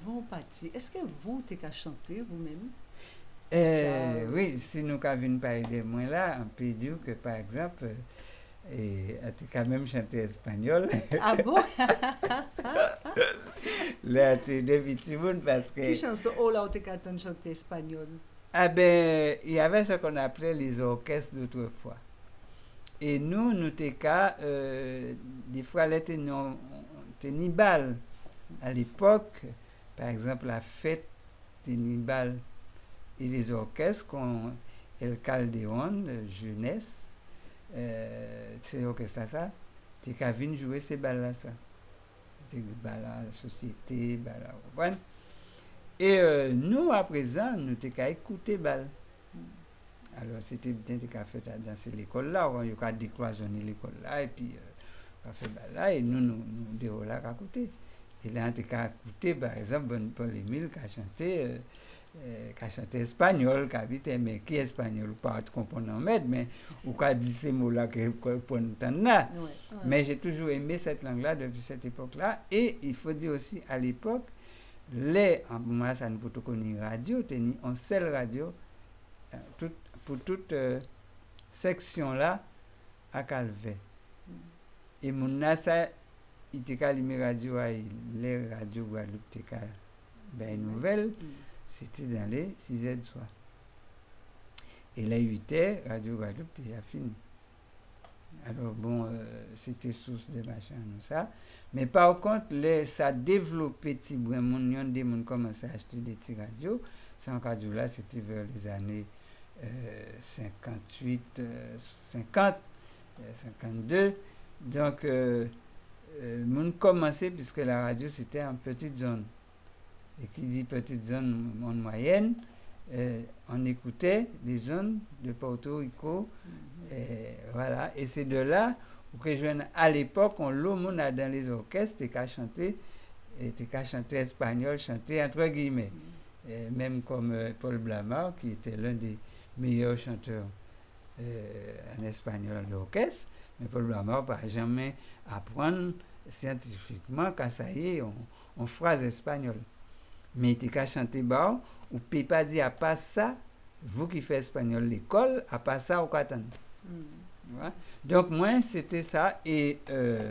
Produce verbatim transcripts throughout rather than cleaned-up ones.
avant de partir, est-ce que vous, t'es qu'à chanter vous-même? Euh, oui, si nous avons parlé de moi là, on peut dire que par exemple, et tu as quand même chanté espagnol. Ah bon? Là, tu es de petit monde parce que. Quelle chanson? Oh là, t'es qu'à chanter espagnol. Ah ben, il y avait ce qu'on appelait les orchestres d'autrefois. Et nous, nous t'es qu'à, euh, des fois, là, t'es ni bal. À l'époque, par exemple, la fête t'es ni bal. Et les orchestres, qu'on, El Calderon, jeunesse, euh, c'est orchestre ça, t'es qu'à venir jouer ces balles-là, ça. C'était bal la société, bal la. Et euh, nous, à présent, nous t'es qu'à écouter bal. Alors, c'était bien qu'à faire danser l'école là, on a décloisonné l'école là, et puis on a fait bal là, et nous, nous, nous déroulons là à côté. Et là, on t'es qu'à écouter, par exemple, Paul-Émile qui a chanté. Euh, Euh, qui a chanté espagnol, qui a dit, mais qui est espagnol, ou pas comprendre en maître, mais ou qui a dit ces mots-là pour entendre là. Ouais, ouais. Mais j'ai toujours aimé cette langue-là depuis cette époque-là. Et il faut dire aussi, à l'époque, les, en moi, ça ne peut pas connaître radio, tenu en seule radio, euh, tout, pour toute euh, section-là, à Calvet. Mm. Et mon nasa, il était allumé radio, les radios Guadeloupe, il ben nouvelle. Mm. C'était dans les six heures du soir. Et les huit heures, Radio Guadeloupe était déjà fini. Alors bon, euh, c'était source de machin, ça. Mais par contre, les, ça a développé petit bruit, il y a des gens commencé à acheter des petits radios. Ces radios-là, c'était vers les années euh, cinquante-huit, euh, cinquante, euh, cinquante-deux. Donc, euh, euh, on commençait, puisque la radio, c'était en petite zone. Et qui dit petite zone en moyenne, euh, on écoutait les zones de Porto Rico, mm-hmm. et voilà. Et c'est de là que je à l'époque, on l'aumône dans les orchestres, et qu'à chanter, et qu'à chanter espagnol, chanter entre guillemets, mm-hmm. et même comme euh, Paul Blamar, qui était l'un des meilleurs chanteurs euh, en espagnol de l'orchestre, mais Paul Blamar n'a jamais apprendre scientifiquement qu'à ça y est, on, on phrase espagnole. Mais tu as chanté bas, ou ne peut pas dire à part ça, vous qui faites espagnol l'école, à part ça, au Catan. Mm. Ouais? Donc, moi, c'était ça. Et euh,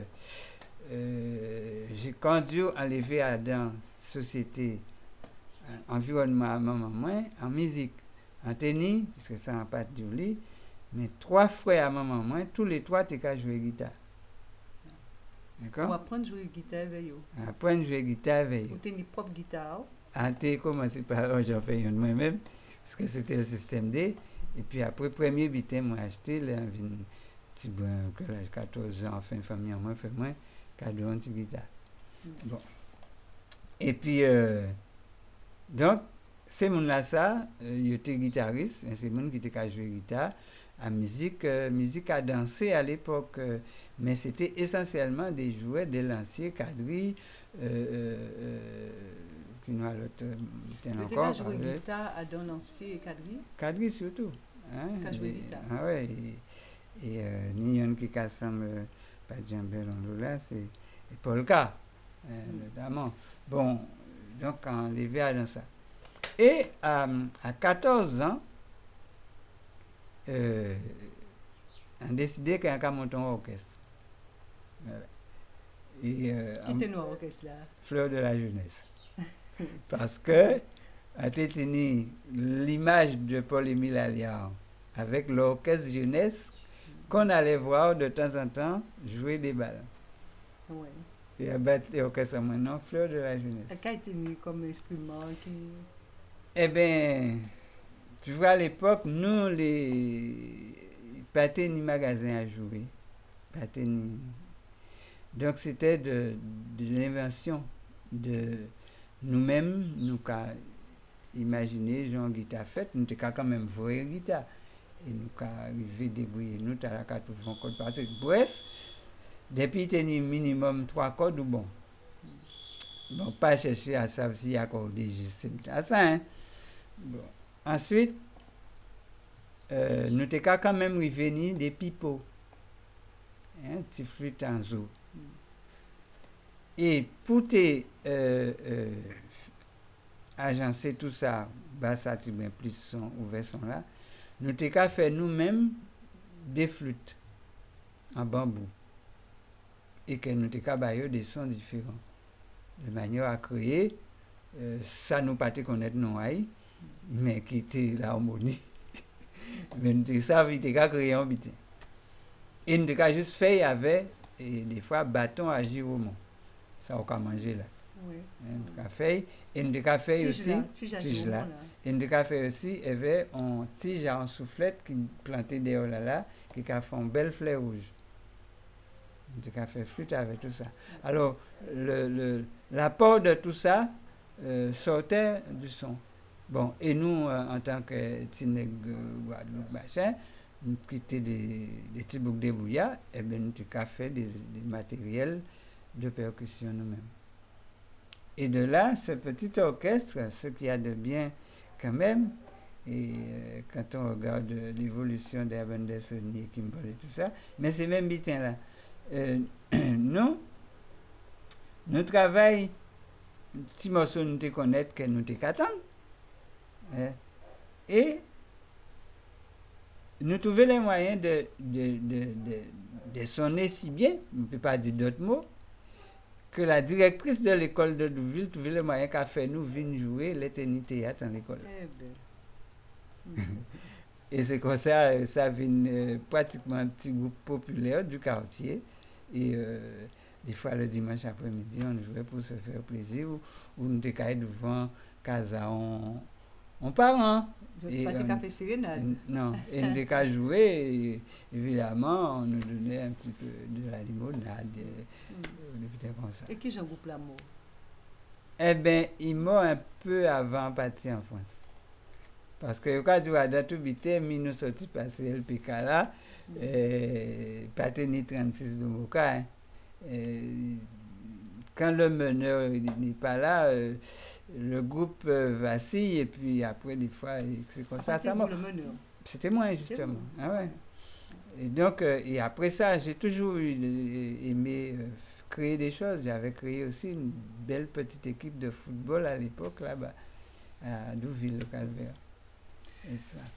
euh, j'ai conduit à lever à dans société, environnement à maman, moi, en musique, en tennis, parce que ça n'a pas de lit, mais trois frères à maman, moi, tous les trois, tu as joué guitare. D'accord? On apprend à jouer guitare avec eux. Apprendre à jouer guitare avec eux. Vous avez une propre guitare. Ah, tu as commencé par, oh, j'en fais une moi-même, parce que c'était le système D. Et puis après, premier bitin, moi, acheté, là, un petit bon, que l'âge quatorze ans, enfin, famille en moi, fait moins, cadeau, une petite guitare. Mm. Bon. Et puis, euh, donc, c'est mon là, ça, il était guitariste, c'est mon qui était joué guitare, à musique, euh, musique à danser à l'époque. Euh, mais c'était essentiellement des jouets, des lanciers, quadrilles, euh, euh, qui nous a l'autre encore. Tu as joué guitare à don lancier et quadrilles? Quadrilles surtout. Hein, tu as joué guitare. Ah ouais, et, et euh, Nyon qui cassam, euh, pas Djambel en là, c'est Polka, euh, mm. notamment. Bon, donc on levé à dans ça. Et euh, à quatorze ans, euh, on a décidé qu'on a monté un orchestre. Voilà. Et, euh, qui était notre orchestre là? Fleur de la jeunesse. Parce que, à Tétini, l'image de Paul-Émile Alliard avec l'orchestre jeunesse qu'on allait voir de temps en temps jouer des balles. Ouais. Et à battre l'orchestre maintenant, Fleur de la jeunesse. Qu'a été comme instrument qui... Eh bien, tu vois, à l'époque, nous, les... pas ni magasin à jouer. Pas ni... Donc, c'était de, de l'invention de nous-mêmes, nous avons imaginé, j'ai une guitare faite, nous avons quand même volé une guitare. Et nous avons arrivé à débrouiller, nous avons quatre cordes passées. Bref, depuis qu'il y a minimum trois cordes, bon. Bon, pas chercher à savoir s'il y a accordé juste ça. Hein? Bon. Ensuite, euh, nous avons quand même revenu des pipeaux. Hein, petit flûte en zoo. Et pour te euh, euh, agencé tout ça, bah ça tu bien plus son ouvert son là, nous t'ai qu'à faire nous-mêmes des flûtes en bambou et que nous t'ai qu'à bailler des sons différents de manière à créer euh, ça nous pas te connaître non aïe mais qui était l'harmonie mais nous t'ai ça vite qu'à créer un bitin et nous t'ai qu'à juste faire avec et des fois bâton à giromon ça on peut manger là. Oui. Un café et un café aussi tige là et un café aussi avait un tige en soufflette qui planté dehors là là qui a fait une belle fleur rouge un café flûte avec tout ça alors le le l'apport de tout ça euh, sortait du son bon et nous euh, en tant que Tineg Guadeloupe machin qui étaient des des petits boucs de bouillard et ben nous avons fait des, des matériels de percussion nous-mêmes. Et de là, ce petit orchestre, ce qu'il y a de bien quand même, et euh, quand on regarde l'évolution des Abandés, Sony, Kimball et tout ça, mais c'est même bitin là. Euh, nous, nous travaillons, petit morceau nous te connaître que nous te qu'attendre. Hein, et nous trouvons les moyens de, de, de, de, de sonner si bien, on ne peut pas dire d'autres mots, que la directrice de l'école de Douville trouvait le moyen qu'a fait nous venir jouer l'éternité théâtre dans l'école. Eh ben. Mm. Et c'est comme ça, ça vient euh, pratiquement un petit groupe populaire du quartier. Et euh, des fois, le dimanche après-midi, on jouait pour se faire plaisir ou, ou nous étions devant Casa on, on parent. Et pas de café sérénade. Non, et nous étions jouer, et évidemment, on nous donnait un petit peu de la limonade. Mm. Comme ça. Et qui j'en groupe l'amour? Eh bien, ils m'ont un peu avant parti en France. Parce que quand je vois dans tout bité, nous sommes passés L P K là, Pateni trente-six de Moka. Hein. Quand le meneur n'est pas là, euh, le groupe euh, vacille et puis après, des fois, c'est comme ça. ça le meneur. C'était moi, justement. Ah ouais. Et donc, euh, et après ça, j'ai toujours eu, aimé euh, créer des choses. J'avais créé aussi une belle petite équipe de football à l'époque, là-bas, à Douville, au Calvaire. Et ça.